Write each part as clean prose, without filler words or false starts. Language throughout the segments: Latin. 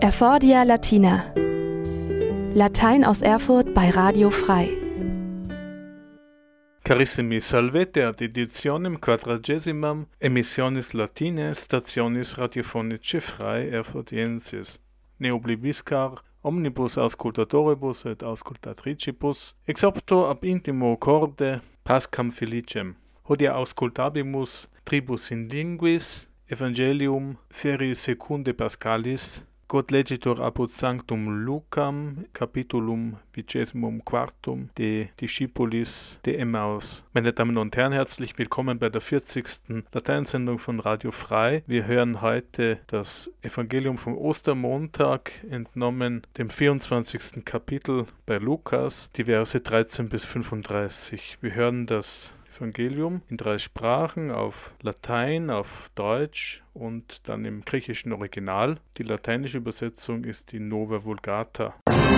Effordia Latina. Latein aus Erfurt bei Radio Frei. Carissimi, salvete ad editionem quadragesimam emissionis latinae stationis radiofonicae Frei Erfurtiensis. Ne obliviscar omnibus auscultatoribus et auscultatricibus ex opto ab intimo corde pascam felicem. Hodie auscultabimus tribus in linguis evangelium feri secunde Pascalis, Quod legitor apud sanctum Lucam, capitulum 24. de Discipulis de Emmaus. Meine Damen und Herren, herzlich willkommen bei der 40. Lateinsendung von Radio Frei. Wir hören heute das Evangelium vom Ostermontag, entnommen dem 24. Kapitel bei Lukas, die Verse 13 bis 35. Wir hören das Evangelium in 3 Sprachen, auf Latein, auf Deutsch und dann im griechischen Original. Die lateinische Übersetzung ist die Nova Vulgata.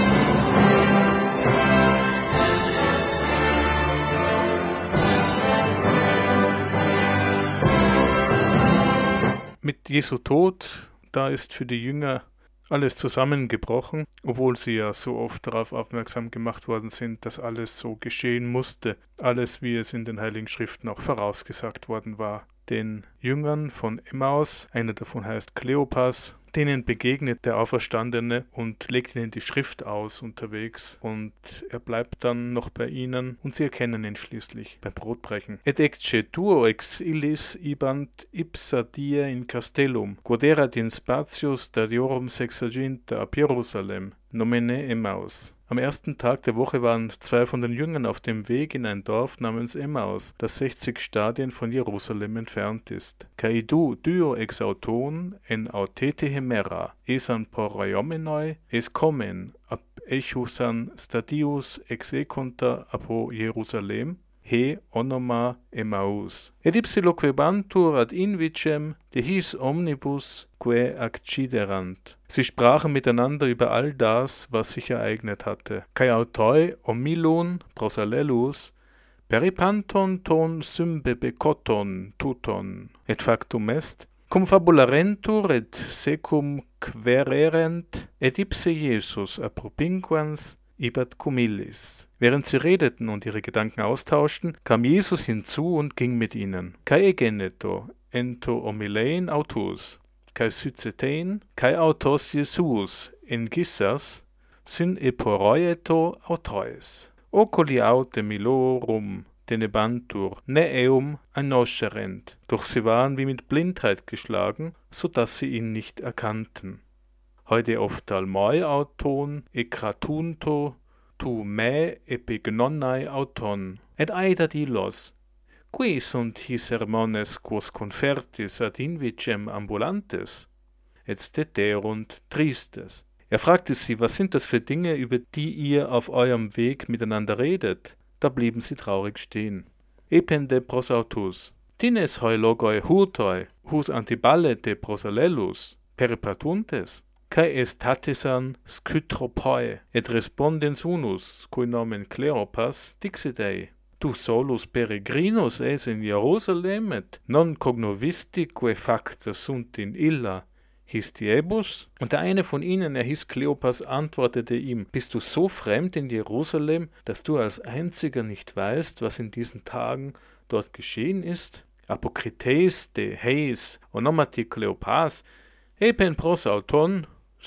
Mit Jesu Tod, da ist für die Jünger alles zusammengebrochen, obwohl sie ja so oft darauf aufmerksam gemacht worden sind, dass alles so geschehen musste, alles wie es in den Heiligen Schriften auch vorausgesagt worden war. Den Jüngern von Emmaus, einer davon heißt Kleopas, denen begegnet der Auferstandene und legt ihnen die Schrift aus unterwegs und er bleibt dann noch bei ihnen und sie erkennen ihn schließlich beim Brotbrechen. Et ecce tuo ex illis ibant ipsa die in castellum, quod erat in spatius stadiorum sexaginta ab Jerusalem, nomine Emmaus. Am ersten Tag der Woche waren 2 von den Jüngern auf dem Weg in ein Dorf namens Emmaus, das 60 Stadien von Jerusalem entfernt ist. Kai duo ex auton en autete hemera, esan poraiamenoi, es komen ab echusan stadius ex ecunta apo Jerusalem, he onoma Emmaus. Et ipsi loquebantur ad invicem de his omnibus quae acciderant. Sie sprachen miteinander über all das, was sich ereignet hatte. Kai autoi omilun prosalellus peripanton ton symbebecoton tuton. Et factum est, cum fabularentur et secum quererent, et ipse Jesus apropinquans ibat cum illis. Während sie redeten und ihre Gedanken austauschten, kam Jesus hinzu und ging mit ihnen. Kai egeneto ento omilein autus, kai sycetein, kai autos Jesus en gissas, syn eporoieto autois. Oculi aute milorum tenebantur, ne eum annoscerent. Doch sie waren wie mit Blindheit geschlagen, so dass sie ihn nicht erkannten. Heute ophthalmoi auton e kratunto tu me epignonai auton. Et aeda dilos, qui sunt his sermones quos confertis ad invicem ambulantes? Et steterunt tristes. Er fragte sie, was sind das für Dinge, über die ihr auf eurem Weg miteinander redet? Da blieben sie traurig stehen. Epende prosautus, tines hoi logoi hurtoi, hus antiballete prosalellus, peripatuntes? Kai est tatesan scytropoi, et respondens unus, cui nomen Kleopas, dixit ei, tu solus peregrinus es in Jerusalem, et non cognovistique facta sunt in illa histiebus? Und der eine von ihnen, er hieß Kleopas, antwortete ihm, bist du so fremd in Jerusalem, dass du als einziger nicht weißt, was in diesen Tagen dort geschehen ist? Apokrites de heis onomati Kleopas, epen pros auton,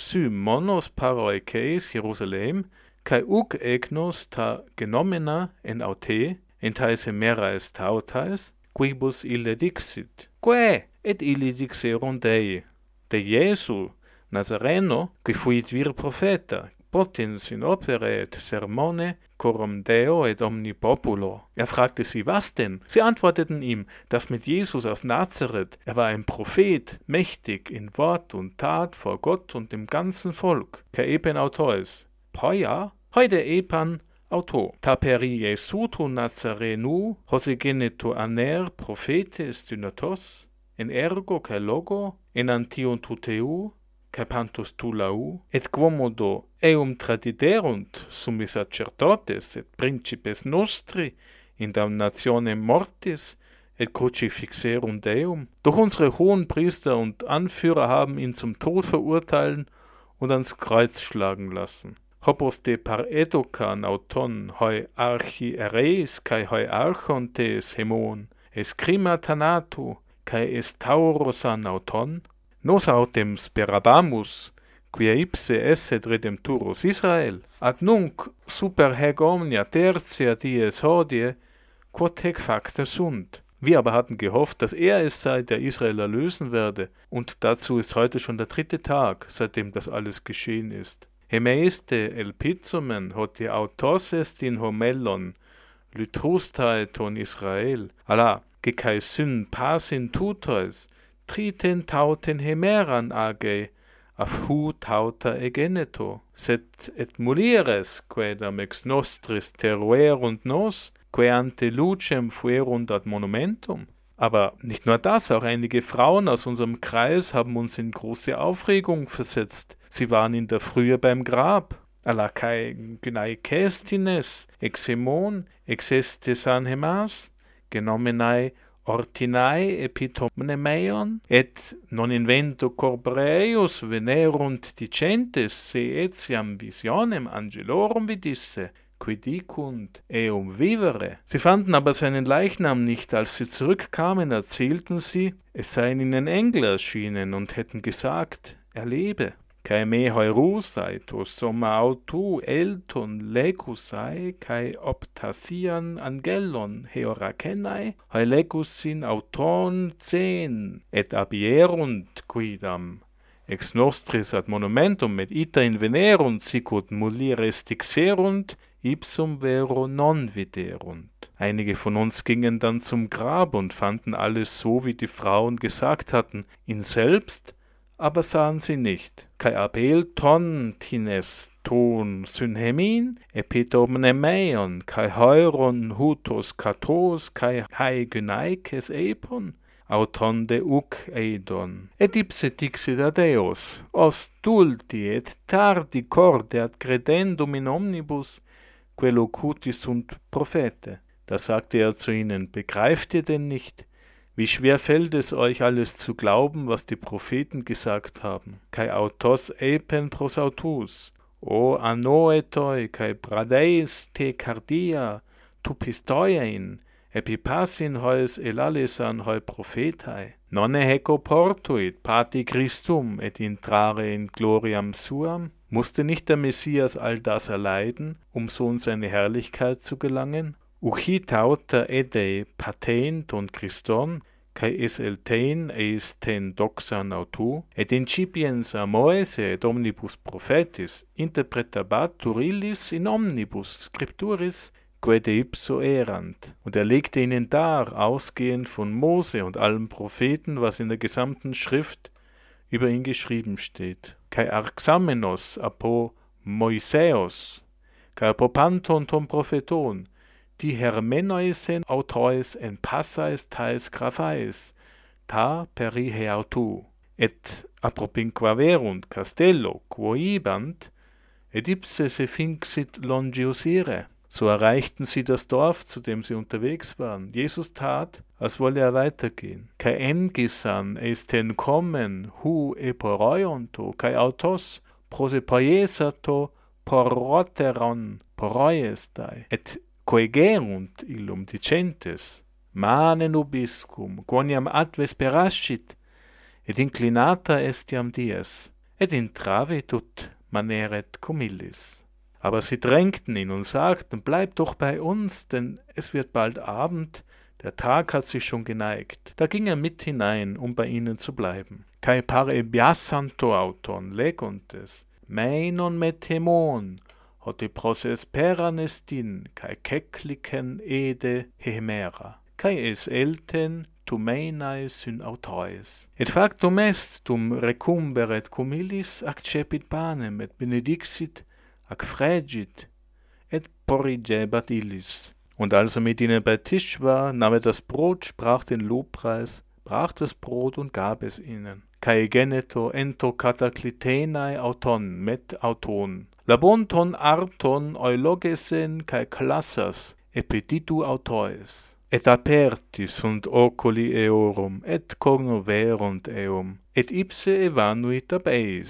monos paroikeis Jerusalem, kai uk egnos ta genomena en aute, entaise mera est tautais, quibus ille dixit. Quae, et illi dixerunt Dei, de Jesu Nazareno, qui fuit vir profeta, potens in opere et sermone, coram Deo et omni populo. Er fragte sie, was denn? Sie antworteten ihm, das mit Jesus aus Nazareth, er war ein Prophet, mächtig in Wort und Tat vor Gott und dem ganzen Volk. Ca epen autois, poia, heute epan auto. Ta peri Jesu tu Nazarenu, hosegeneto aner prophetes dynatos, en ergo ca logo, en antion tuteu, cae pantus tu lau, et quomodo eum tradiderunt summi sacerdotes et principes nostri in damnationem mortis et crucifixerunt Deum. Doch unsere hohen Priester und Anführer haben ihn zum Tod verurteilen und ans Kreuz schlagen lassen. Hopos de par edokan auton hoi archiereis kai hoi archontes hemon, es crima thanatu kai es taurosan auton, nos autem sperabamus, quia ipse esset redempturus Israel, ad nunc super heg omnia tertia dies hodie, quod hec facta sunt. Wir aber hatten gehofft, dass er es sei, der Israel erlösen werde, und dazu ist heute schon der 3. Tag, seitdem das alles geschehen ist. Hemeiste elpizumen hoti autos est in homellon, lytrustae ton Israel, alla, gecae syn pasin tutois, triten tauten hemeran age, af hu tauta egeneto, set et mulieres, quaedam ex nostris teruerunt nos, quae ante lucem fuerunt ad monumentum. Aber nicht nur das, auch einige Frauen aus unserem Kreis haben uns in große Aufregung versetzt. Sie waren in der Frühe beim Grab. Alla kai gynai kestines, ex hemon, ex este san hemas, genomenai ortinae epitomnemeion, et non invento corporeus venerunt dicentes se etiam visionem angelorum vidisse, qui dicunt eum vivere. Sie fanden aber seinen Leichnam nicht. Als sie zurückkamen, erzählten sie, es seien ihnen Engel erschienen und hätten gesagt, er lebe. Kai me heurusai to soma autu elton legusai kai optasian angelon heorakenai hoi legusin auton cen et abierunt quidam ex nostris ad monumentum et ita invenerunt sicut mulieres dixerunt ipsum vero non viderunt. Einige von uns gingen dann zum Grab und fanden alles so, wie die Frauen gesagt hatten, ihn selbst aber sahen sie nicht. Kai apel ton tines ton synhemin, epitomnemeion, kai heuron hutos katos, kai hai gynaikes epon, auton de uc eidon. Et ipse dixit ad eos, os dulti et tardi corde ad credendum in omnibus, quae locuti sunt prophete. Da sagte er zu ihnen, begreift ihr denn nicht, wie schwer fällt es euch alles zu glauben, was die Propheten gesagt haben? Kai autos epen prosautus, o anoetoi, kai bradeis te cardia, tu pistoiein, epipasin hois elalesan hoi prophetai. Nonne heco portuit pati Christum et intrare in gloriam suam? Musste nicht der Messias all das erleiden, um so in seine Herrlichkeit zu gelangen? Uchi tauta ede patent und Christon, kai es eltein eis ten doxan autu, et incipiens a Moese et omnibus prophetis interpretabat turillis in omnibus scripturis, quae ipso erant. Und er legte ihnen dar, ausgehend von Mose und allen Propheten, was in der gesamten Schrift über ihn geschrieben steht. Kai arxamenos apo Moiseos, kai apopanton ton propheton, die hermenoisen autois en passais tais graphais, ta peri heautu, et apropinquaverunt castello quoibant, et ipse se finxit longiusire. So erreichten sie das Dorf, zu dem sie unterwegs waren. Jesus tat, als wolle er weitergehen. Kai engisan esten kommen, hu eporoionto, kai autos prosepoiesato poroteron poroiestai, et coegerunt illum dicentes, mane nubiscum, quoniam ad vesperascit, et inclinata estiam dies, et intravetut maneret cum illis. Aber sie drängten ihn und sagten, bleib doch bei uns, denn es wird bald Abend, der Tag hat sich schon geneigt. Da ging er mit hinein, um bei ihnen zu bleiben. Kai pare biasanto auton leguntes, meinon metemon, hoti prosesperan estin, kai kekliken ede hemera, kai es elten tu meinae syn autois. Et factum est, tum recumberet cum illis accepit panem, et benedixit, ac fregit, et porrigebat illis. Und als er mit ihnen bei Tisch war, nahm er das Brot, sprach den Lobpreis, brach das Brot und gab es ihnen. Kai geneto ento kataklitenae auton met auton, labonton arton eulogesen kai klassas epetitu autois, et aperti sunt oculi eorum, et cognoverunt eum, et ipse evanuit ab eis.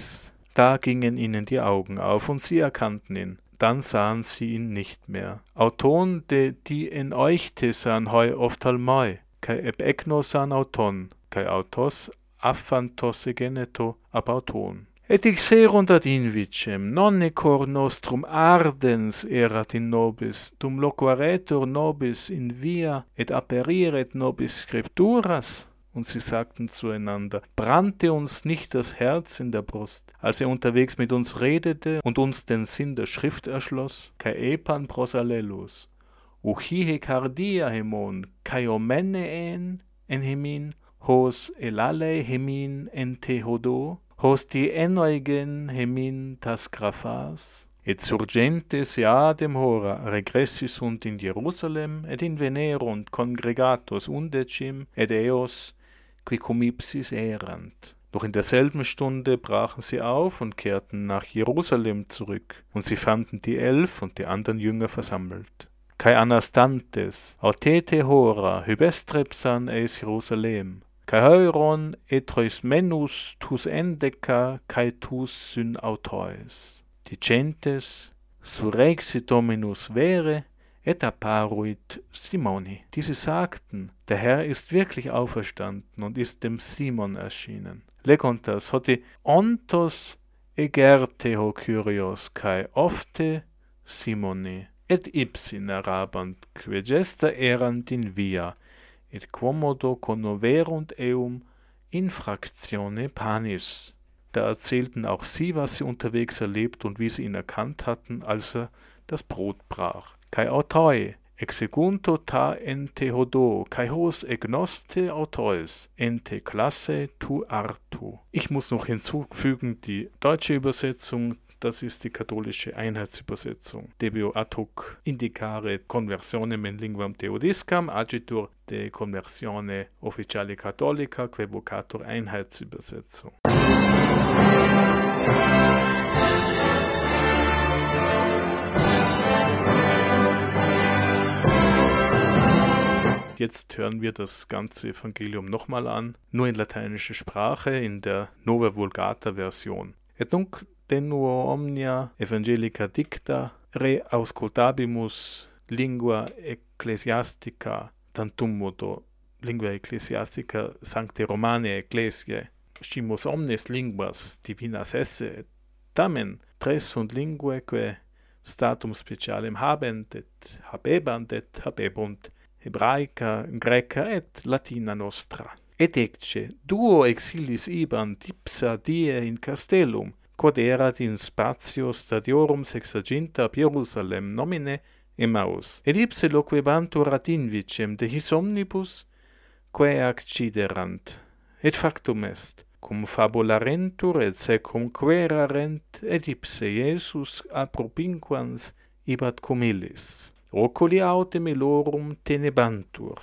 Da gingen ihnen die Augen auf, und sie erkannten ihn. Dann sahen sie ihn nicht mehr. Auton de die en euchte san hoi oftalmoi, kai eb egnosan auton, kai autos aphantos egeneto ab auton. Et ixerunt ad invicem, nonne cor nostrum ardens erat in nobis, dum loquaretur nobis in via, et aperiret nobis scripturas. Und sie sagten zueinander, brannte uns nicht das Herz in der Brust, als er unterwegs mit uns redete und uns den Sinn der Schrift erschloss? Kai epan prosalellus, uchihe cardia hemon, kai omeneen en hemin, hos elale hemin en tehodo, hos die enoigen hemin tas graphas, et surgentes eadem hora regressi sunt in Jerusalem, et in venerunt congregatos undecim, et eos qui cum ipsis erant. Doch in derselben Stunde brachen sie auf und kehrten nach Jerusalem zurück, und sie fanden die 11 und die anderen Jünger versammelt. Kai anastantes, autete hora, hybestrepsan eis Jerusalem, kai heuron etrois menus tus endeca, kai tus syn autois. Dicentes, surrexit Dominus vere, et apparuit Simoni. Diese sagten, der Herr ist wirklich auferstanden und ist dem Simon erschienen. Legontas hoti ontos egerte ho Kyrios kai ofte Simoni, et ipsi narabant que gesta erant in via, et quomodo connoverunt eum in fractione panis. Da erzählten auch sie, was sie unterwegs erlebt und wie sie ihn erkannt hatten, als er das Brot brach. Kai autoi, exegunto ta ente hodo, kai hos egnoste autois, ente classe tu artu. Ich muss noch hinzufügen, die deutsche Übersetzung, das ist die katholische Einheitsübersetzung. Debio ad hoc indicare conversionem in linguam theodiscam, agitur de conversione officiale catholica, que vocator Einheitsübersetzung. Jetzt hören wir das ganze Evangelium nochmal an, nur in lateinischer Sprache, in der Nova Vulgata Version. Et nunc tenuo omnia evangelica dicta re auscultabimus lingua ecclesiastica, tantum modo lingua ecclesiastica sancte Romanae ecclesiae, scimus omnes linguas divinas esse, et tamen tres sunt linguae statum specialem habent, et habebant, et habebunt, Hebraica, Graeca et Latina nostra. Et ecce, duo exilis ibant ipsa die in castellum, quod erat in spatio stadiorum sexaginta ab Jerusalem nomine Emmaus, et ipse loquebantur ad invicem de his omnibus, quae acciderant. Et factum est, cum fabularentur et secum querarent, et ipse Iesus apropinquans ibat cum illis. Oculi autem illorum tenebantur,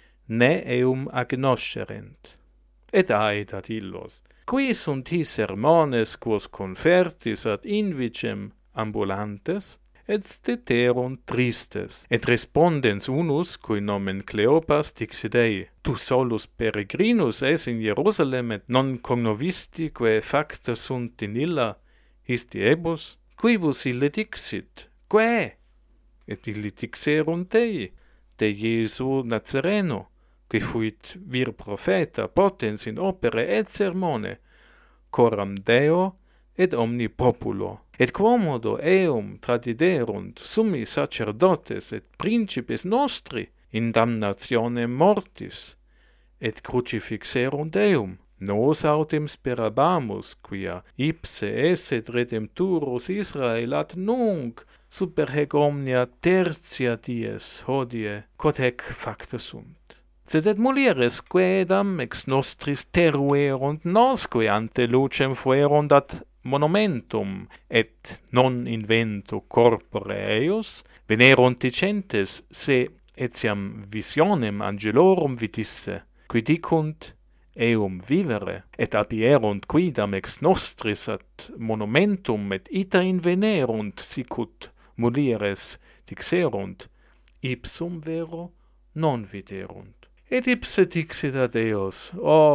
ne eum agnoscerent. Et aedat illos, qui sunt his sermones quos confertis ad invicem ambulantes, et steterunt tristes, et respondens unus, cui nomen Cleopas dixit ei, tu solus peregrinus es in Jerusalem, et non cognovisti quae facta sunt in illa histiebus, quibus ille dixit, quae? Et illi dixerunt ei, de Iesu Nazareno, qui fuit vir profeta, potens in opere et sermone, coram Deo et omni populo. Et quomodo eum tradiderunt summi sacerdotes et principes nostri in damnationem mortis, et crucifixerunt eum. Nos autem sperabamus, quia ipse esset redempturus Israel ad nunc super hec omnia tertia dies hodie, quod hec facta sunt. Sed et mulieres quaedam ex nostris teruerunt nosque ante lucem fuerunt ad monumentum, et non invento corpore eius, venerunt dicentes, se etiam visionem angelorum vidisse, qui dicunt eum vivere, et abierunt quidam ex nostris ad monumentum, et ita invenerunt sicut mulieres dixerunt, ipsum vero non viderunt. Et ipse dixit ad eos,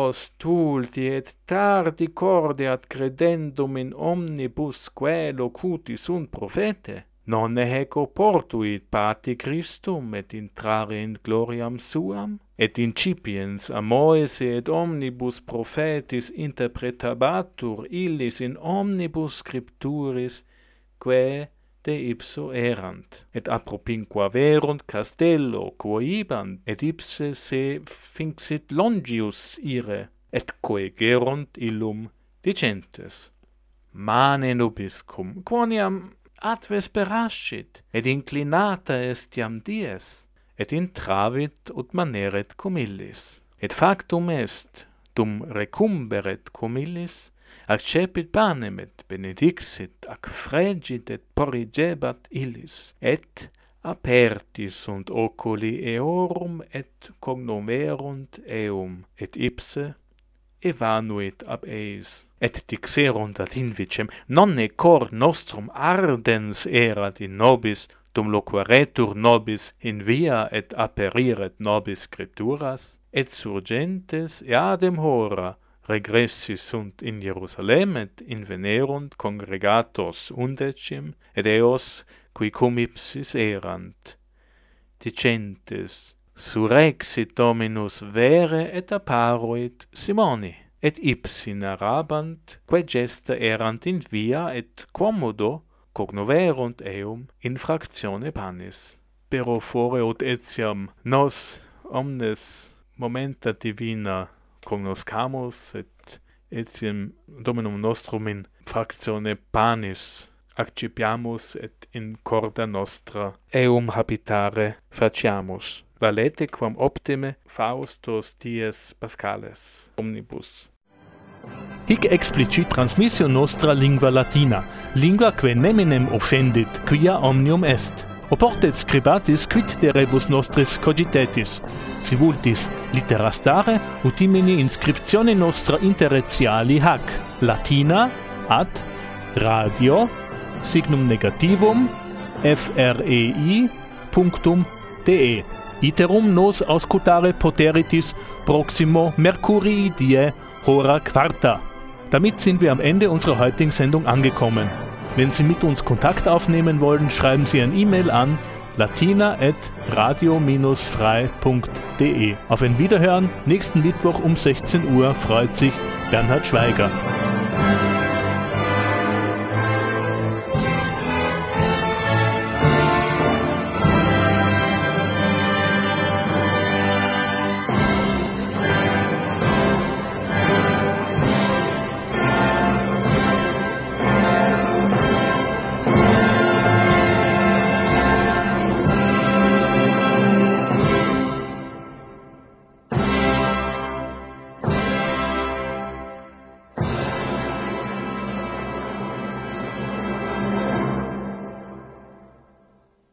stulti et tardi cordiat credendum in omnibus quae locuti sunt profete. Non ec oportuit pati Christum et intrare in gloriam suam? Et incipiens a Moese et omnibus profetis interpretabatur illis in omnibus scripturis quae de ipso erant, et apropinqua verunt castello quo ibant, et ipse se finxit longius ire, et coegerunt illum dicentes. Mane nubiscum, quoniam ad vesperascit, et inclinata est iam dies, et intravit ut maneret cum illis. Et factum est, dum recumberet cum illis, accepit panem et benedixit, ac fregit et porrigebat illis, et apertis sunt oculi eorum et cognoverunt eum, et ipse evanuit ab eis, et dixerunt ad invicem, nonne cor nostrum ardens erat in nobis, dum loquaretur nobis in via et aperiret nobis scripturas, et surgentes eadem hora regressi sunt in Jerusalem et invenerunt congregatos undecim, et eos qui cum ipsis erant, dicentes, surrexit Dominus vere et apparuit Simoni, et ipsi narrabant, quae gesta erant in via et quomodo cognoverunt eum in fractione panis. Pero fore ut etiam nos omnes momenta divina cognoscamus et etiam Dominum nostrum in fractione panis accipiamus et in corda nostra eum habitare faciamus. Valete quam optime Faustos dies Pascales omnibus. Hic explicit transmissio nostra lingua latina, lingua quae neminem offendit, quia omnium est. Oportet scribatis quid de rebus nostris cogitetis, si vultis littera stare, utimini inscriptione nostra interretiali hac, latina ad radio signum negativum frei.de. Iterum nos auscultare poteritis proximo Mercurii die hora quarta. Damit sind wir am Ende unserer heutigen Sendung angekommen. Wenn Sie mit uns Kontakt aufnehmen wollen, schreiben Sie ein E-Mail an latina@radio-frei.de. Auf ein Wiederhören nächsten Mittwoch um 16 Uhr freut sich Bernhard Schweiger.